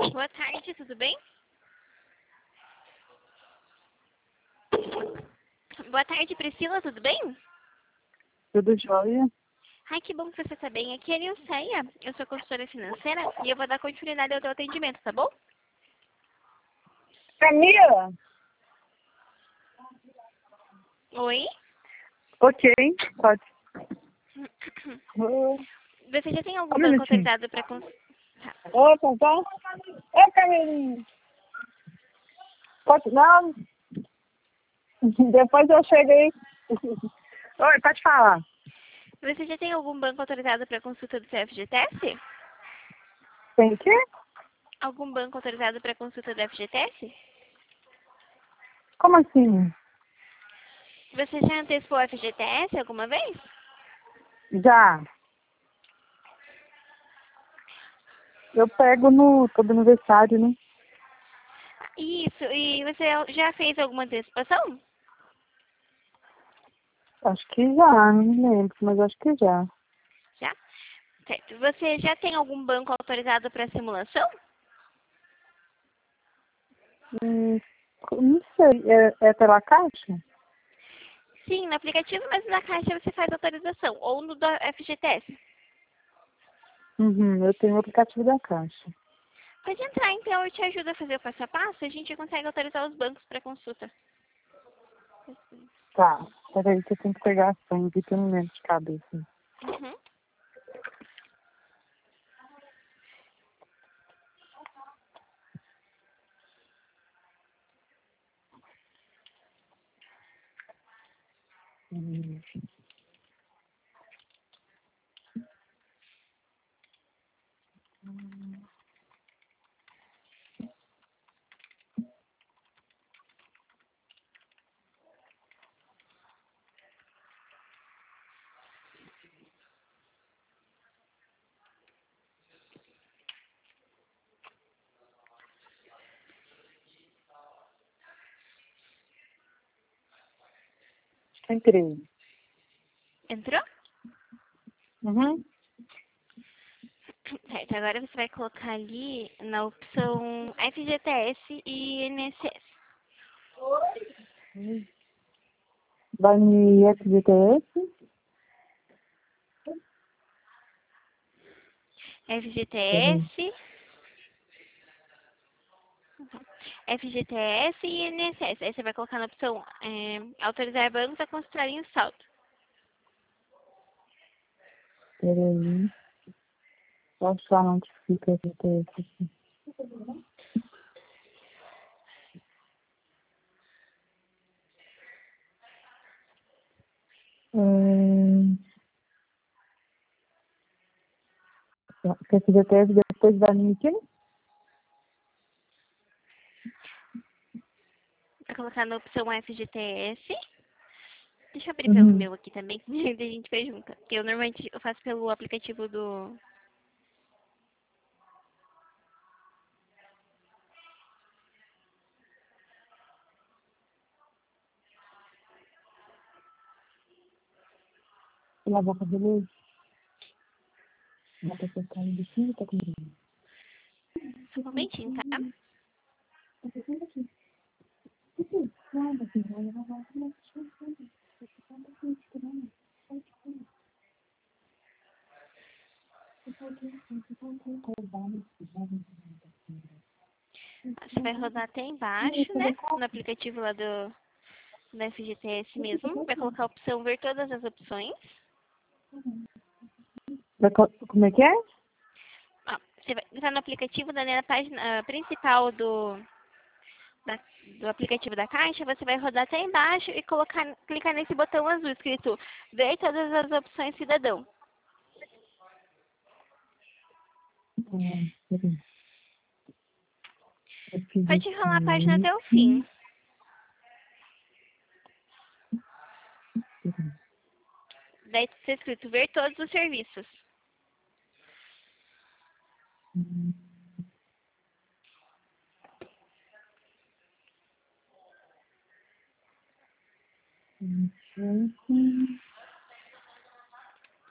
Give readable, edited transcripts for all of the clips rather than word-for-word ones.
Boa tarde, tudo bem? Boa tarde, Priscila, tudo bem? Tudo jóia? Ai, que bom que você está bem. Aqui é a Nilceia, eu sou consultora financeira e eu vou dar continuidade ao teu atendimento, tá bom? Camila? Oi? Ok, pode. Oi, Você já tem algum um banco minutinho. autorizado para consultar? Oi, papai. Oi, Camilinha. Pode, não. Depois eu chego aí. Oi, pode falar. Você já tem algum banco autorizado para consulta do seu FGTS? Tem o quê? Algum banco autorizado para consulta do FGTS? Como assim? Você já antecipou o FGTS alguma vez? Já. Eu pego no todo aniversário, né? Isso, e você já fez alguma antecipação? Acho que já, não me lembro, mas acho que já. Já? Certo. Você já tem algum banco autorizado para simulação? Hum, não sei, é pela caixa? Sim, no aplicativo, mas na caixa você faz autorização. Ou no do FGTS. Uhum, eu tenho o aplicativo da caixa. Pode entrar, então, eu te ajudo a fazer o passo a passo. A gente consegue autorizar os bancos para consulta. Tá, peraí que eu tenho que pegar a senha aqui que eu não lembro de cabeça. Uhum. Hum. Entrei. Entrou? Uhum. Certo, agora você vai colocar ali na opção FGTS e INSS. Vai no FGTS? Peraí. FGTS, FGTS e INSS. Aí você vai colocar na opção autorizar bancos a consultarem o saldo. Peraí. Só só notifica FGTS aqui. FGTS depois vai no quê? Vai colocar na opção FGTS. Deixa eu abrir pelo Uhum. meu aqui também, daí a gente faz junto. Porque eu normalmente eu faço pelo aplicativo do... Lavar cabelo. Dá pra acertar ele aqui, tá com medo. Só um momentinho, tá? Você vai rodar até embaixo, né? No aplicativo lá do FGTS mesmo. Vai colocar a opção ver todas as opções. Como é que é? Ó, você vai entrar no aplicativo, na página principal da- do aplicativo da Caixa, você vai rodar até embaixo e clicar nesse botão azul escrito ver todas as opções cidadão. Peraí. Pode rolar a página FGTS. até o fim. Daí está escrito ver todos os serviços.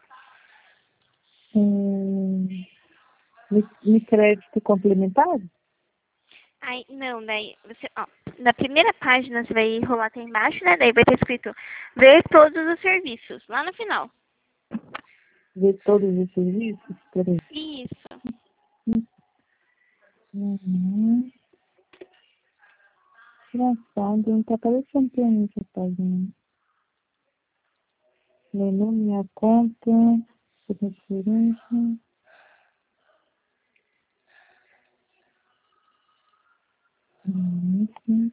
Me crédito complementar? Aí, não, daí você, ó, na primeira página você vai rolar até embaixo, né? Daí vai ter escrito ver todos os serviços, lá no final. Ver todos os serviços? Peraí. Isso. Uhum. Engraçado, não tá aparecendo pra mim essa página. Menu, minha conta, referência. Sim.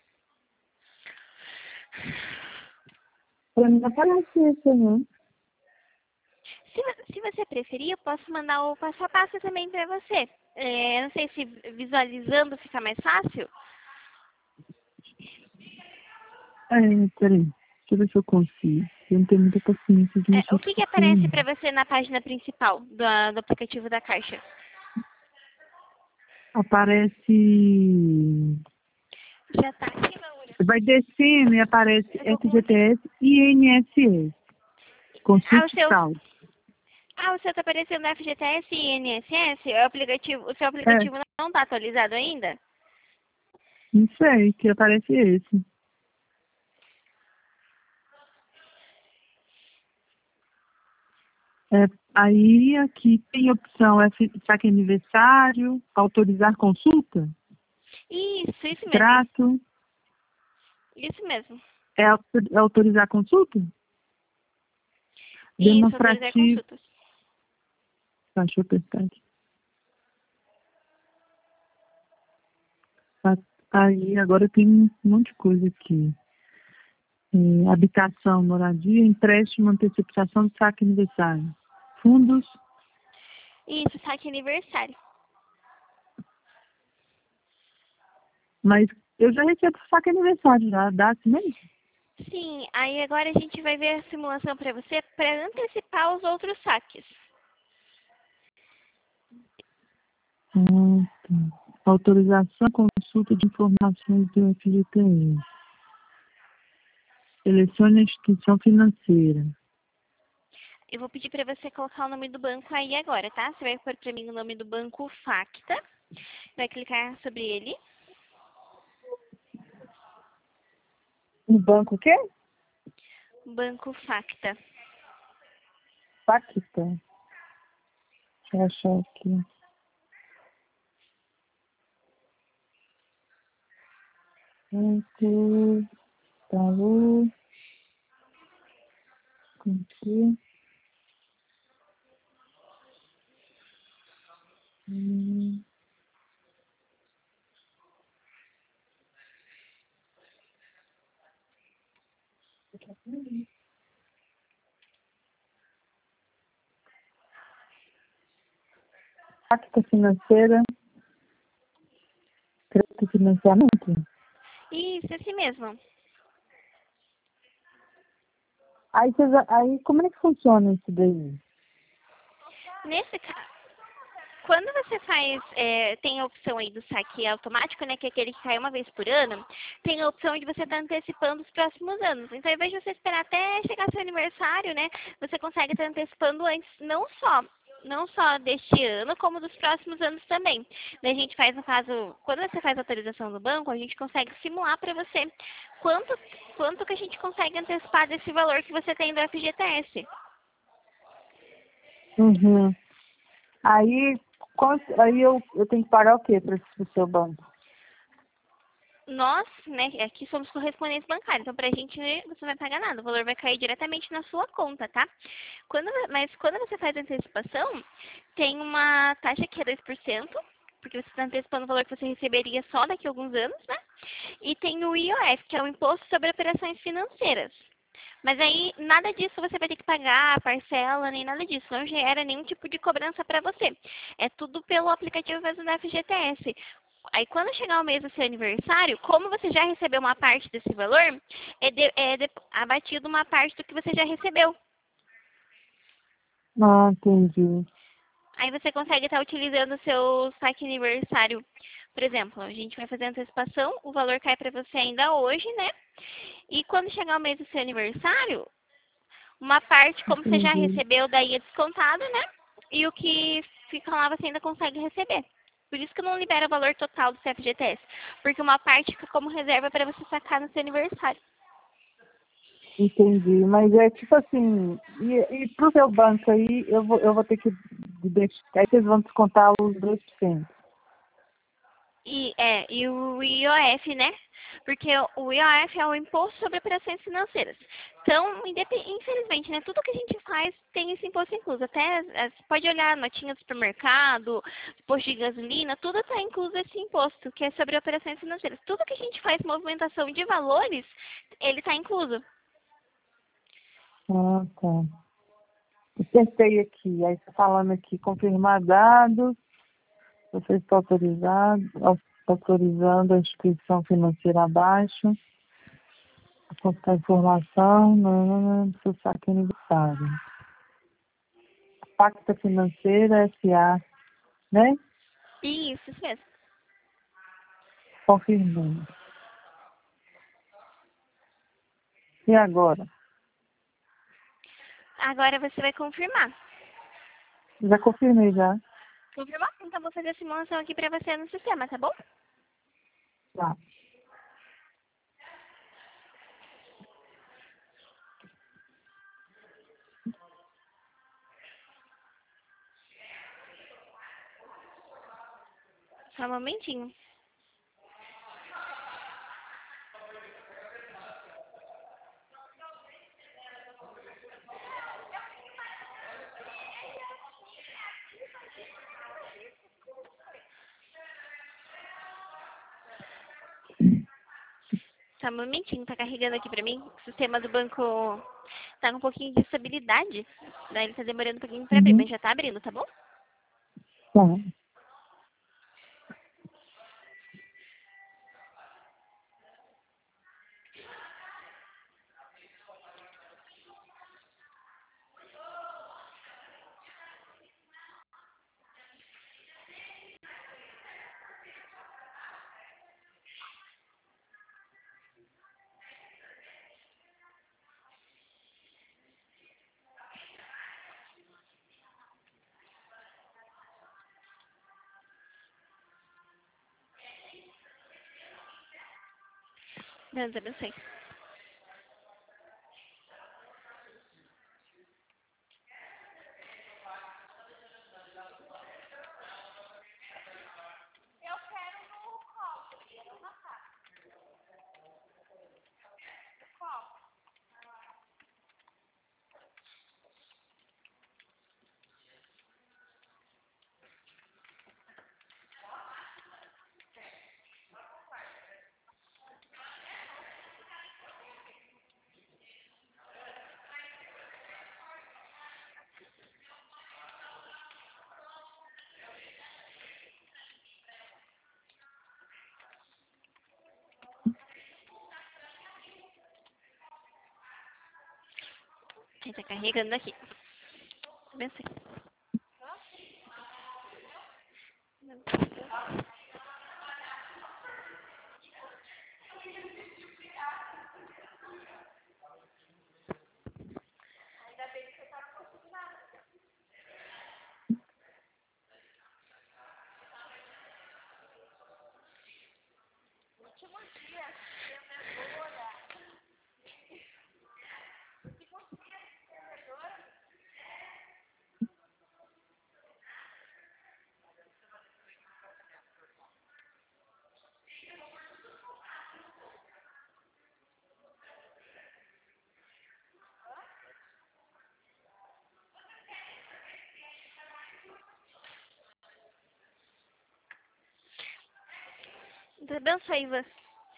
Pra mim não aparece isso, não. Se você preferir, eu posso mandar o passo a passo também para você. Não sei se visualizando fica mais fácil. Peraí. Deixa eu ver se eu consigo. Eu não tenho muita paciência de mexer O com que isso, aparece não. para você na página principal do aplicativo da Caixa? Aparece. Já tá aqui, Laura. Vai descendo e aparece Eu tô com você. FGTS e INSS. Ah, Consulte saldo. o seu tá aparecendo no FGTS e INSS? O seu É, aplicativo não tá atualizado ainda? não sei, que aparece esse. Aí aqui tem a opção saque aniversário, autorizar consulta, Isso mesmo. extrato, Isso mesmo. é autorizar consulta? Isso, autorizar Demonstrativo. consultas. Tá, deixa eu apertar aqui. Tá, aí agora tem um monte de coisa aqui. Habitação, moradia, empréstimo, antecipação de saque aniversário. Fundos, Isso, saque aniversário. mas eu já recebo saque aniversário, já dá assim mesmo? Sim, aí agora a gente vai ver a simulação para você para antecipar os outros saques. Tá. Autorização, consulta de informações do FGTS. Selecione a instituição financeira. Eu vou pedir para você colocar o nome do banco aí agora, tá? Você vai pôr para mim o nome do banco Facta. Vai clicar sobre ele. No banco o quê? Banco Facta. Pacta. Deixa eu achar aqui. Banco, Itaú, aqui. Hum, Pacta financeira, crédito e financiamento. Isso, esse mesmo. Aí como é que funciona isso daí? Nesse caso, quando você faz, tem a opção aí do saque automático, né, que é aquele que cai uma vez por ano, tem a opção de você estar antecipando os próximos anos. Então, ao invés de você esperar até chegar seu aniversário, né, você consegue estar antecipando antes, não só deste ano, como dos próximos anos também. Daí a gente faz, no caso, quando você faz a autorização do banco, a gente consegue simular para você quanto que a gente consegue antecipar desse valor que você tem do FGTS. Uhum. Aí eu tenho que pagar o quê para o seu banco? Nós, né, aqui somos correspondentes bancários, então pra gente você não vai pagar nada, o valor vai cair diretamente na sua conta, tá? Mas quando você faz a antecipação, tem uma taxa que é 2%, porque você está antecipando o valor que você receberia só daqui a alguns anos, né? E tem o IOF, que é o Imposto sobre Operações Financeiras. Mas aí nada disso você vai ter que pagar, parcela, nem nada disso. Não gera nenhum tipo de cobrança para você. É tudo pelo aplicativo mesmo da FGTS. Aí quando chegar o mês do seu aniversário, como você já recebeu uma parte desse valor, abatido uma parte do que você já recebeu. Ah, entendi. Aí você consegue estar utilizando o seu saque aniversário. Por exemplo, a gente vai fazer a antecipação, o valor cai para você ainda hoje, né? E quando chegar o mês do seu aniversário, uma parte, como você já Entendi. recebeu, daí é descontado, né? E o que fica lá você ainda consegue receber. Por isso que não libera o valor total do FGTS. Porque uma parte fica como reserva para você sacar no seu aniversário. Entendi. Mas é tipo assim, e pro meu banco aí, eu vou ter que deixar, aí vocês vão descontar os 2%. E o IOF, né? Porque o IOF é o Imposto sobre Operações Financeiras. Então, infelizmente, né? Tudo que a gente faz tem esse imposto incluso. Até, pode olhar a notinha do supermercado, posto de gasolina, tudo está incluso esse imposto, que é sobre operações financeiras. Tudo que a gente faz movimentação de valores, ele está incluso. Ah, tá. Acertei aqui. Aí está falando aqui, confirmar dados, você está autorizando a instituição financeira abaixo, constar informação do seu saque aniversário. Pacta Financeira S.A., né? Isso mesmo. Confirmei. E agora? Agora você vai confirmar. Já confirmei já. Confirmar? Então, vou fazer a simulação aqui para você no sistema, tá bom? Tá. Só um momentinho. Só um momentinho, tá carregando aqui pra mim. O sistema do banco tá com um pouquinho de estabilidade. Daí ele tá demorando um pouquinho pra abrir, Uhum. mas já tá abrindo, tá bom? Tá. Deus abençoe. Aí tá carregando aqui. Abençoe. Deus abençoe você.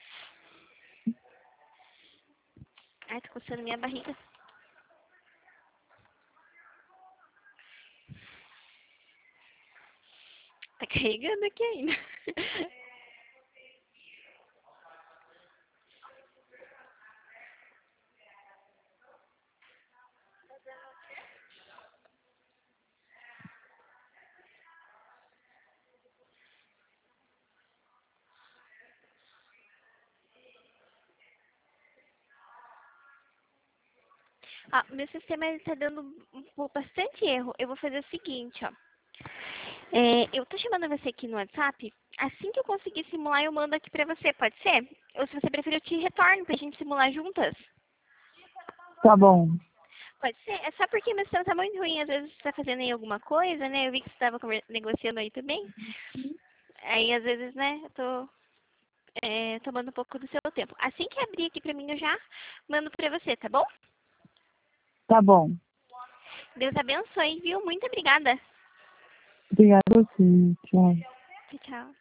Ai, tô coçando minha barriga. Tá carregando aqui ainda. Meu sistema ele tá dando bastante erro. Eu vou fazer o seguinte, ó. Eu tô chamando você aqui no WhatsApp. Assim que eu conseguir simular, eu mando aqui pra você, pode ser? Ou se você preferir, eu te retorno pra gente simular juntas. Tá bom. Pode ser? É só porque meu sistema tá muito ruim. Às vezes você tá fazendo aí alguma coisa, né? Eu vi que você tava negociando aí também. Aí, às vezes, né, eu tô tomando um pouco do seu tempo. Assim que abrir aqui pra mim, eu já mando pra você, tá bom? Tá bom. Deus abençoe, viu? Muito obrigada. Obrigada a você. Tchau. Tchau, tchau.